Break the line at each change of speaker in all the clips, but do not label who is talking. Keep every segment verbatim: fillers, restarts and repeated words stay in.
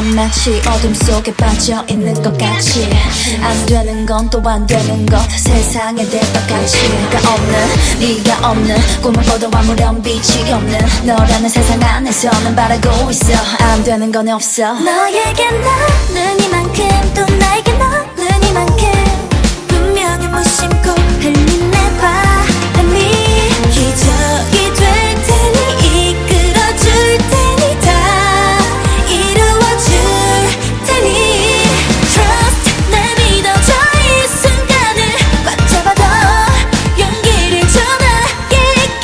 난 마치 어둠 속에 빠져있는 것 같이 안 되는 건 또 안 되는 것 세상에 대박같이가 없는 네가 없는 꿈을 꿔도 아무런 빛이 없는 너라는 세상 안에서는 바라고 있어 안 되는 건 없어
너에게 나는 이만큼 또 나에게 너는 이만큼 분명히 무심코 흘린 내 바람이 기적이 될 테니 이끌어줄 테니 다 이루어줄 테니 Trust 날 믿어줘 이 순간을 꽉 잡아도 용기를 줘 나에게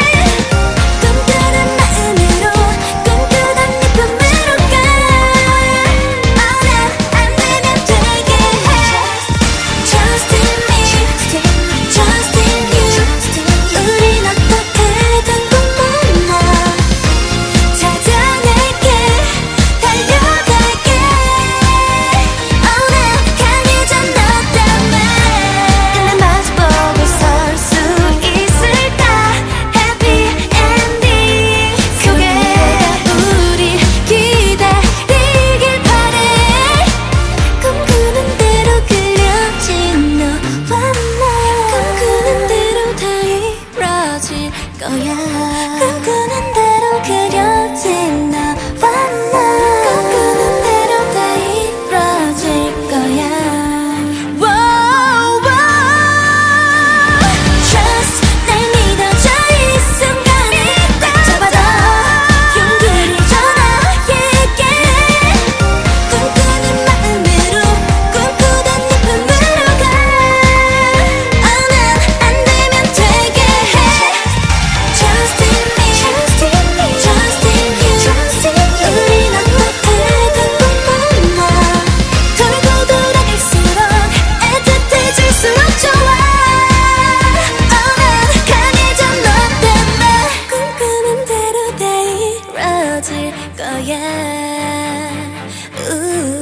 꿈꾸는 마음으로 꿈꾸던 네 품으로 가 Oh 난 안 되면 되게 해 Trust in me Trust in you 우린 어떻게든 꼭 만나 찾아낼게 달려갈게 Oh 난 강해져 너 때문에 근데 마주보고 설 수 있을까 Happy ending 속에 우리 기다리길 바래 꿈꾸는 대로 그려진 너와 나 꿈꾸는 대로 다 이뤄질 거야 꿈꾸는 대로 그려진 너와 나 꿈꾸는 대로 다 이뤄질 거야 Wow, wow. Trust 날 믿어줘 이 순간을 꽉 잡아도 용기를 줘 나에게 꿈꾸는 마음으로 꿈꾸던 네 품으로 가 Oh 난 안 되면 되게 해 Trust in me Trust in you 우린 어떻게든 꼭 만나 돌고 돌아갈수록 애틋해질수록 좋아 Oh 난 강해져 너 때문에 꿈꾸는 대로 다 이뤄질 거야 우